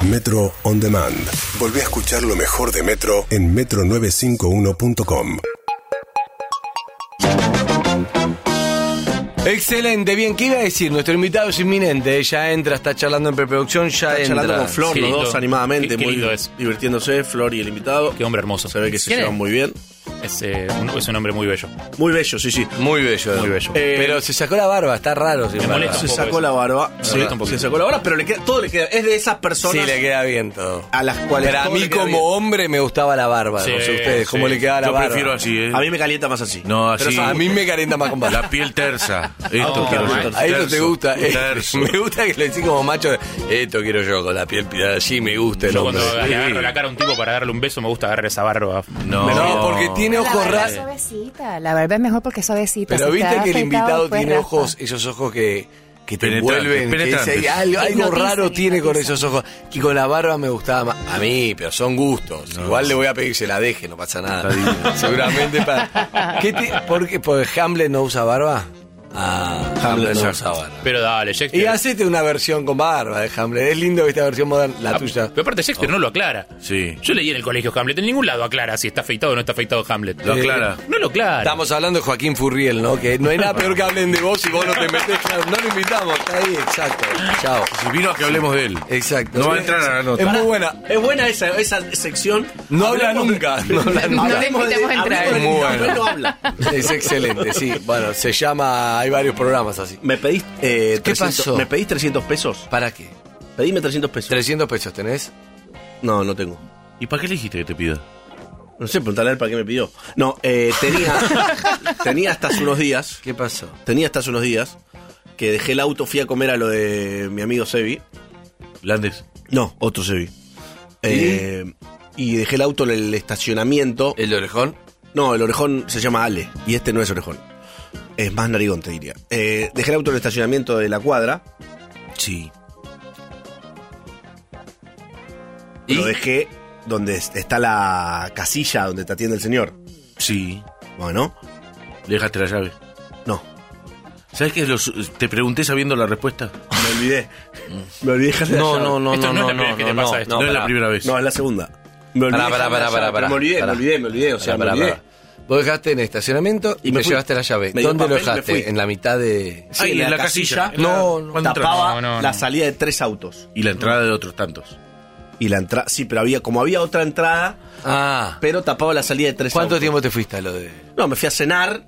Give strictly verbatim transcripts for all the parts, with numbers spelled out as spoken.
Metro On Demand. Volví a escuchar lo mejor de Metro en metro novecientos cincuenta y uno punto com. Excelente, bien, ¿qué iba a decir? Nuestro invitado es inminente, ya entra, está charlando en preproducción, ya está entra. charlando con Flor, Qué los lindo. dos animadamente, Qué- qué muy lindo es. divirtiéndose, Flor y el invitado. Qué hombre hermoso. Se ve que se ¿Quién llevan es? muy bien. Es, eh, un, es un hombre muy bello. Muy bello, sí, sí. Muy bello. Muy bello. Eh, Pero se sacó la barba, está raro. sin Me barba. molesta Se un poco sacó eso. la barba. Me Sí, molesta un poquito. se sacó la barba, pero le queda, todo le queda. Es de esas personas Sí, le queda bien todo. a las cuales. Pero a todo mí le queda como bien. hombre me gustaba la barba, Sí, no sé ustedes, cómo sí. le quedaba la Yo barba. prefiero así, ¿eh? A mí me calienta más así. No, Pero así. eso- A mí me calienta más con barba. La piel tersa. Esto Oh, quiero mal. yo. A esto te Terso, gusta. eh, terso. Me gusta que lo decís como macho. Esto quiero yo, con la piel pirada. Sí, me gusta el Yo hombre. cuando le Sí. agarro la cara a un tipo para darle un beso, me gusta agarrar esa barba. No. No, porque tiene La ojos barba es raros. suavecita. La barba es mejor porque es suavecita. Pero Si viste está que el afeitado, invitado después tiene raspa. ojos, esos ojos que, que te Penetrantes, envuelven, que penetrantes. dice, algo, algo Hipnotizan, raro tiene con hipnotizan. esos ojos. Y con la barba me gustaba más. A mí, pero son gustos. Igual le voy a pedir que se la deje, no pasa nada. Seguramente para. ¿Qué te, ¿Por qué? ¿Porque Hamlet no usa barba? Ah, Hamlet no usa barba. Pero dale, Y Shakespeare. hacete una versión con barba de Hamlet. Es lindo esta versión moderna, la Ah, tuya. Pero aparte Shakespeare no lo aclara. Sí. Yo leí en el colegio Hamlet, en ningún lado aclara si está afeitado o no está afeitado Hamlet. Lo aclara. No lo aclara. Estamos hablando de Joaquín Furriel, ¿no? Que no hay nada peor que hablen de vos y vos no te metés. Claro, no lo invitamos, está ahí, exacto. Chao. Si vino a que hablemos de él. Exacto. No va a entrar a la nota. Es muy buena. Es buena esa, esa sección. No habla Hablemos de- nunca. No habla No nunca. le invitemos a entrar. hablemos de- Muy no, bueno. él no habla. Es excelente, sí. Bueno, se llama. Hay varios programas así. Me pedís. Eh, ¿Qué trescientos pasó? ¿Me pedís trescientos pesos? ¿Para qué? Pedime trescientos pesos. trescientos pesos tenés. No, no tengo. ¿Y para qué le dijiste que te pida? No sé, preguntarle a él para qué me pidió. No, eh, tenía. tenía hasta hace unos días. ¿Qué pasó? Tenía hasta hace unos días. Que dejé el auto, fui a comer a lo de mi amigo Sebi. Landes. No, otro Sebi. Eh, y dejé el auto en el estacionamiento. ¿El de orejón? No, el orejón se llama Ale. Y este no es orejón. Es más narigón, te diría. Eh, dejé el auto en el estacionamiento de la cuadra. Sí. ¿Y? Lo dejé donde está la casilla donde te atiende el señor. Sí. Bueno, ¿Le dejaste la llave? no. ¿Sabes qué? Los, te pregunté sabiendo la respuesta. Me olvidé. Me olvidé dejarle la No, llave. no, no, Esto no, no es no, la primera no, vez que te no, pasa no, esto. No, es la pará. primera vez. No, es la segunda. Me olvidé. Pará, pará, dejarle la pará, llave, pará, pero Me olvidé, pará. me olvidé, me olvidé. O sea, Pará, me pará, olvidé. pará. Vos dejaste en el estacionamiento y, Y me, me fui. llevaste la llave. Me dio ¿Dónde lo papel y me dejaste? fui. En la mitad de. Sí, Ahí, en en la la casilla. casilla. No, no. ¿Cuándo entras? Tapaba No, no, la no. salida de tres autos. Y la entrada de otros tantos. Y la entrada. Sí, pero había, como había otra entrada, Ah. pero tapaba la salida de tres ¿Cuánto autos. tiempo te fuiste a lo de.? No, me fui a cenar.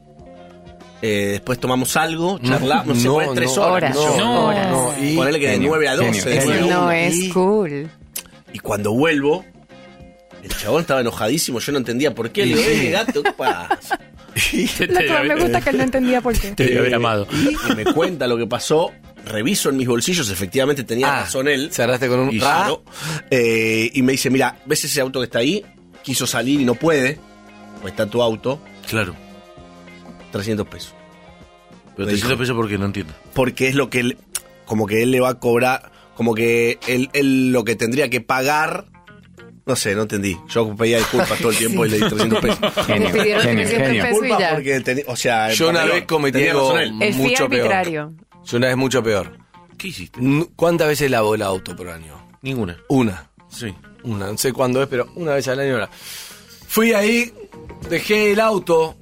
Eh, después tomamos algo, charlamos, no, sé, por ahí tres horas. Horas. No, horas. no, y- Ponele que de genio, nueve a doce. genio, de nueve a genio. No una. es Y- cool. Y cuando vuelvo, el chabón estaba enojadísimo, yo no entendía por qué. Le digo, "Eh, gato, ¿qué pasa?" Te- Lo te- que más me gusta es que él no entendía por qué. Te debe haber amado. Y me cuenta lo que pasó. Reviso en mis bolsillos, efectivamente tenía Ah, razón él. cerraste con un. Y, Ah. yo, eh, y me dice, mira, ¿ves ese auto que está ahí? Quiso salir y no puede. Pues está tu auto, Claro. trescientos pesos. Pero Me trescientos dijo. pesos porque no entiendo. Porque es lo que él, como que él le va a cobrar, como que él, él lo que tendría que pagar. No sé, no entendí. Yo pedía disculpas todo el tiempo y le di trescientos pesos. Te pidieron trescientos pesos y Disculpas ya. porque, teni- o sea, el Yo una papelón, vez cometí tenía algo razón él. El fee mucho peor. arbitrario. Yo una vez mucho peor. ¿Qué hiciste? N- ¿Cuántas veces lavó el auto por año? Ninguna. Una. Sí. Una, no sé cuándo es, pero una vez al año. Ahora. Fui ahí, dejé el auto,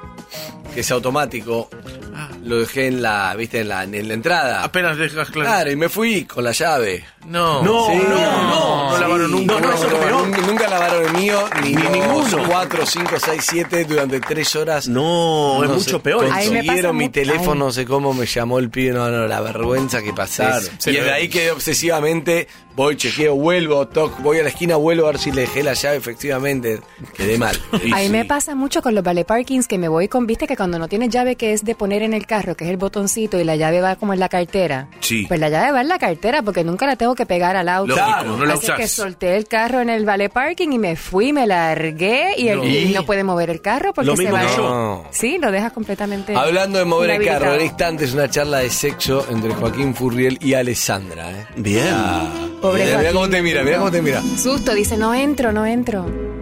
que es automático, lo dejé en la, viste, en la, en la entrada. Apenas dejas claro. Claro, y me fui con la llave. No. No, Sí. no, no, no lavaron nunca. No, No, no, eso es lo no, peor. nunca, nunca lavaron el mío, ni, Ni los ninguno. cuatro, cinco, seis, siete durante tres horas. No, es No mucho sé, peor. A mí me Consiguieron pasa mi mu- teléfono, ay. no sé cómo me llamó el pibe, no, no, la vergüenza que pasé. Claro. Y desde ahí quedé obsesivamente, voy, chequeo, vuelvo, toc, voy a la esquina, vuelvo a ver si le dejé la llave, efectivamente, quedé mal. Y A mí sí. me pasa mucho con los valet parkings que me voy con, viste que cuando no tienes llave que es de poner en el carro, que es el botoncito y la llave va como en la cartera. Sí. Pues la llave va en la cartera porque nunca la tengo que pegar al auto. Lógico, no la Así usás. que solté el carro en el valet parking y me fui, me largué y él No. y no puede mover el carro porque Lo se mismo va. que yo. No. Sí, lo dejas completamente. Hablando de mover el carro, en inhabilitado. instantes una charla de sexo entre Joaquín Furriel y Alessandra. ¿eh? Bien. Pobre Mira, mira Joaquín. cómo te mira, mira cómo te mira. Susto, dice, no entro, no entro.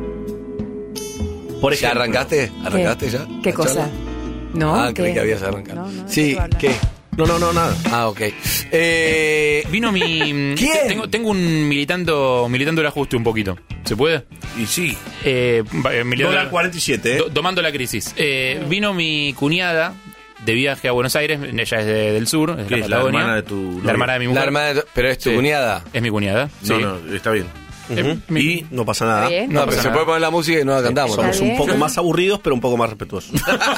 Por ¿Ya ejemplo, arrancaste? ¿Arrancaste ya? ¿Qué la cosa? charla? No, Ah, ¿qué? creí que habías arrancado. No, no, ¿de sí, qué tú hablas? ¿qué? No, no, no, nada. Ah, ok. Eh, Vino mi... ¿Quién? Tengo, tengo un militando militando el ajuste un poquito. ¿Se puede? Y sí. Eh, va- eh, militando- Dólar cuarenta y siete, ¿eh? do- domando la crisis. Eh, vino mi cuñada de viaje a Buenos Aires. Ella es de- del sur, es ¿Qué la es, la Patagonia. hermana de tu novia? La hermana de mi mujer. la hermana de tu- pero es tu Sí. cuñada. Es mi cuñada. No, sí. no, está bien. Eh, mi- Y no pasa nada. Está bien. No, No pero pasa se nada. puede poner la música y no la cantamos. Está Somos un bien. poco más aburridos, pero un poco más respetuosos.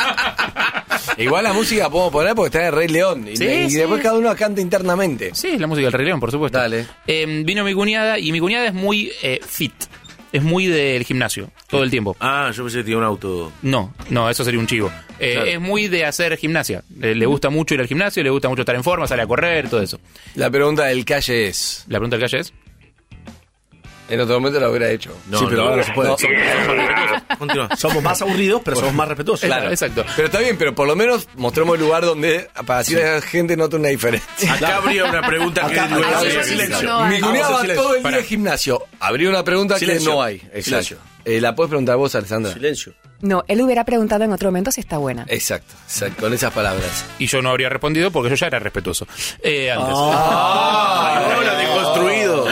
Igual la música podemos poner porque está en el Rey León. Y, Sí, y sí. después cada uno la canta internamente. Sí, la música del Rey León, por supuesto. Dale. Eh, vino mi cuñada y mi cuñada es muy eh, fit. Es muy del gimnasio, todo el tiempo. Ah, yo pensé que tenía un auto. No, no, eso sería un chivo. Eh, Claro. Es muy de hacer gimnasia. Eh, le gusta mucho ir al gimnasio, le gusta mucho estar en forma, sale a correr, todo eso. La pregunta del calle es. La pregunta del calle es... En otro momento lo hubiera hecho. No, Sí, pero no, ahora no se puede. no. Continúa. Somos más aburridos, pero somos más respetuosos. Claro, exacto. Pero está bien, pero por lo menos mostremos el lugar donde para así la gente nota una diferencia. Acá habría una pregunta que Acá- duele. acá sí, habría sí, silencio. no hay. Mi cuñada Vamos, va silencio. todo el día Pará. al gimnasio. Habría una pregunta Silencio. que no hay. Exacto. Silencio. Eh, la puedes preguntar vos, Alessandra. Silencio. No, él hubiera preguntado en otro momento si está buena. Exacto, exacto, con esas palabras. Y yo no habría respondido porque yo ya era respetuoso. Eh, antes. ¡Ay, hola, deconstruido!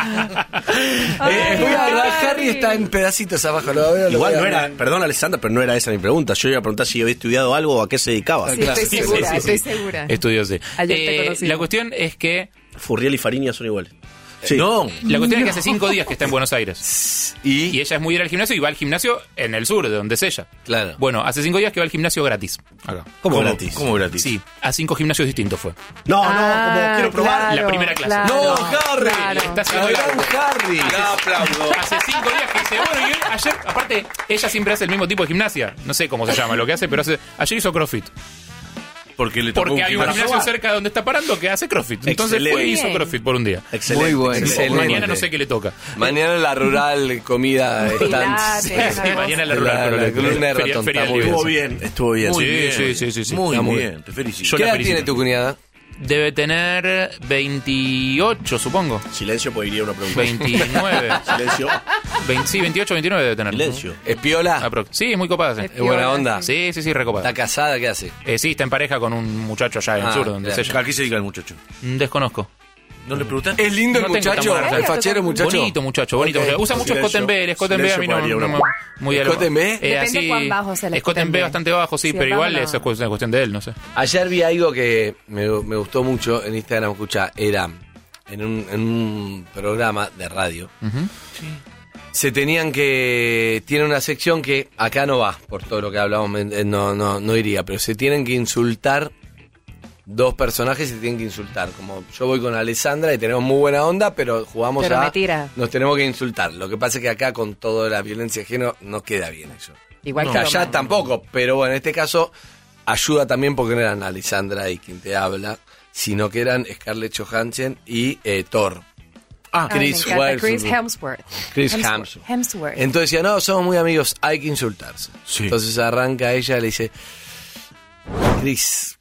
Eh, voy a hablar, Harry está en pedacitos abajo. Lo veo, lo Igual voy a no hablar. era, perdón Alessandra, pero no era esa mi pregunta. Yo iba a preguntar si había estudiado algo o a qué se dedicaba. Sí, estoy Sí, segura, sí, sí, estoy sí. segura. Estudió, sí. Ayer te Eh, conocimos. la cuestión es que... Furriel y Fariña son iguales. Sí. No. La cuestión es que hace cinco días que está en Buenos Aires. Y, Y ella es muy de ir al gimnasio y va al gimnasio en el sur, de donde es ella. claro. Bueno, hace cinco días que va al gimnasio gratis. Acá. ¿Cómo gratis? ¿Cómo gratis? Sí, a cinco gimnasios distintos fue. No, no, Ah, como quiero probar. claro, la primera clase. claro, no, Harry. claro. Está haciendo Gran la- Harry. La aplaudo. Hace cinco días que dice, bueno, y él ayer, aparte, ella siempre hace el mismo tipo de gimnasia. No sé cómo se llama lo que hace, pero hace, ayer hizo CrossFit. Porque le tocó Porque hay un gimnasio. gimnasio cerca de donde está parando que hace CrossFit. Entonces fue y hizo Bien. CrossFit por un día. Excelente. Muy bueno. excelente. Excelente. Mañana no sé qué le toca. Mañana en la rural comida Pilates, están. una Sí, mañana en la La- rural. la pero la- columna de feria- ratón, feria está muy libre. Estuvo bien, estuvo bien. Muy Sí, bien. sí, sí, sí, sí. Muy Está muy bien, te felicito. Yo ¿Qué la edad felicito. tiene tu cuñada? Debe tener veintiocho, supongo. Silencio, porque iría una pregunta. veintinueve. Silencio. veinte, sí, veintiocho, veintinueve debe tener. Silencio. ¿Es piola? Aprox. Sí, es muy copada. Sí, ¿Es buena onda? sí, sí, sí, recopada. ¿Está casada? ¿Qué hace? Eh, sí, está en pareja con un muchacho allá en el Ah, sur, donde claro. es ella. ¿A qué se dedica el muchacho? Mm, Desconozco. ¿No le preguntaste? ¿Es lindo No el tengo tan muchacho? buena ¿El relación. fachero muchacho? Bonito muchacho, bonito. Ok. muchacho. Usa mucho Silencio. Scott en B. El Scott en B a mí no, Silencio, no, podría no- una- muy ¿Scott en B? Eh, Depende así, cuán bajo sea el Scott en B bastante bajo, sí, Sí, pero bajo igual no. eso es una cuestión de él, no sé. Ayer vi algo que me, me gustó mucho en Instagram, escucha, era en un, en un programa de radio. Se tenían que... Tiene una sección que acá no va, por todo lo que hablamos, me- no, no, no iría, pero se tienen que insultar dos personajes, se tienen que insultar. Como yo voy con Alessandra y tenemos muy buena onda, pero jugamos Pero a... me tira. Nos tenemos que insultar. Lo que pasa es que acá con toda la violencia de género no queda bien eso. Igual Que que allá Román. tampoco, pero bueno, en este caso ayuda también porque no eran Alessandra y quien te habla, sino que eran Scarlett Johansson y eh, Thor. Ah, Chris me encanta. Chris Hemsworth. Hemsworth. Chris Hemsworth. Hemsworth. Hemsworth. Entonces decía, no, somos muy amigos, hay que insultarse. Sí. Entonces arranca ella y le dice, Chris,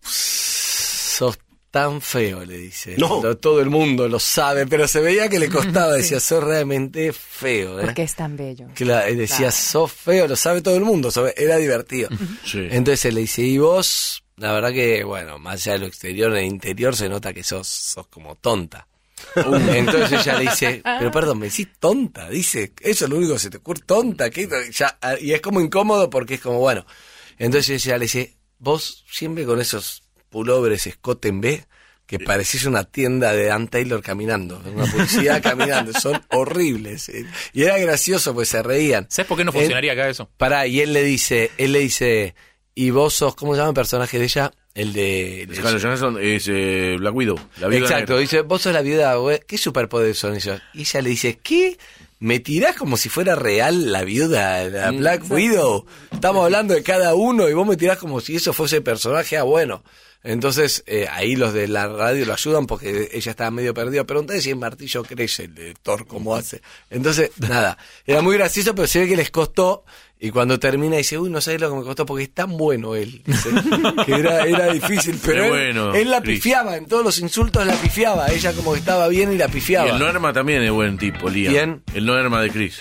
sos tan feo, le dice. No. Lo- Todo el mundo lo sabe, pero se veía que le costaba, decía, sos realmente feo. ¿eh? Porque es tan bello. Que la- él decía, Claro. sos feo, lo sabe todo el mundo, sabe- era divertido. Sí. Entonces él le dice, y vos, la verdad que, bueno, más allá de lo exterior, en el interior se nota que sos, sos como tonta. Entonces ella le dice, pero perdón, me decís tonta, dice, eso es lo único que se te ocurre, tonta, ¿qué? Ya, y es como incómodo porque es como, bueno. Entonces ella le dice, vos siempre con esos pullovers Scott en B, que parecís una tienda de Dan Taylor caminando, una publicidad caminando, son horribles. Y era gracioso, pues se reían. ¿Sabes por qué no Eh, funcionaría acá eso? Pará, y él le dice, él le dice, y vos sos, ¿cómo se llama el personaje de ella? El de... de- Scarlett Johansson es eh, Black Widow. La viuda Exacto, negra. dice, vos sos la viuda, güey, ¿qué superpoderes son ellos? Y ella le dice, ¿qué? ¿Me tirás como si fuera real la viuda, la Black Widow? Estamos hablando de cada uno y vos me tirás como si eso fuese el personaje, ah, bueno. Entonces, eh, ahí los de la radio lo ayudan porque ella estaba medio perdida. Pregunté si el martillo crece, el de Thor, cómo hace. Entonces, nada, era muy gracioso, pero se ve que les costó. Y cuando termina dice, uy, no sabés lo que me costó porque es tan bueno él. Dice, que era, era difícil, pero Qué él, bueno, él la Chris. pifiaba, en todos los insultos la pifiaba. Ella como que estaba bien y la pifiaba. Y el Norma también es buen tipo, Liam. ¿Quién? El Norma de Chris.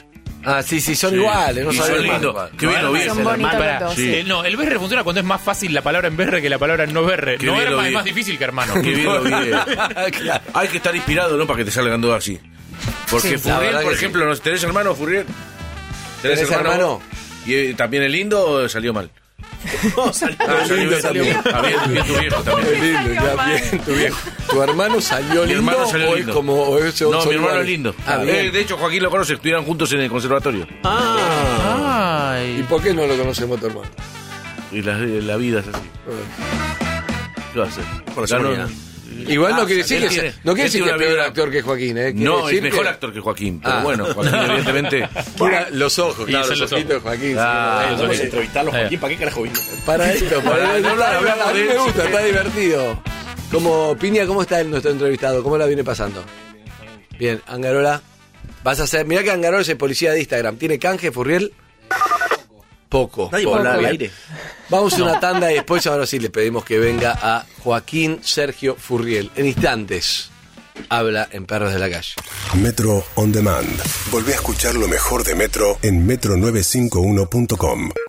Ah, sí, sí, son Sí. iguales, no Y son saben lindos. más. Qué bien lo vi. Son ese bonitos hermano. los dos. Sí. Eh, no, el berre funciona cuando es más fácil la palabra en berre que la palabra en no berre. Qué No bien lo herma vi. es más difícil que hermano. Qué bien lo vi. Claro. Hay que estar inspirado, ¿no? Para que te salgan dos así. Porque Sí. La Furriel, verdad por que sí. ejemplo, ¿no? ¿tenés hermano, Furriel? ¿Tenés hermano? ¿Y eh, también es lindo o salió mal? No, salió Ah, salió lindo, bien, salió bien. bien. Ah, bien, bien tu viejo Qué también. lindo, ya bien, tu viejo. ¿Tu hermano salió Mi lindo hermano salió o es lindo. como o es- No, son mi hermano iguales? es lindo. Ah, bien. Eh, de hecho, Joaquín lo conoce, estuvieron juntos en el conservatorio. Ah. ¿Y Ay. por qué no lo conocemos tu hermano? Y la, la vida es así. ¿Qué va a hacer? Por Ya no- seguridad. Igual no Ah, quiere decir él que, tiene- sea- no quiere él decir tiene que es una peor vida- actor que Joaquín, ¿eh? Quiere No, es decir mejor que- actor que Joaquín. Pero Ah. bueno, Joaquín, evidentemente. Mira, los ojos, Y claro, son los los ojitos de Joaquín. Ah, sí, los Vamos ojos. a entrevistarlo, Eh. Joaquín. ¿Para qué carajo vino? Para esto, para Para esto. no Está- hablamos a mí de me eso. gusta, está divertido. Como Piña, ¿cómo está el- nuestro entrevistado? ¿Cómo la viene pasando? Bien, Angarola. Vas a hacer, mirá que Angarola es el policía de Instagram. ¿Tiene canje, Furriel? Poco. Nadie Poco. va a hablar al Bien. aire. Vamos a una tanda y después ahora sí le pedimos que venga a Joaquín Sergio Furriel. En instantes habla en Perros de la Calle. Metro On Demand. Volvé a escuchar lo mejor de Metro en metro novecientos cincuenta y uno punto com.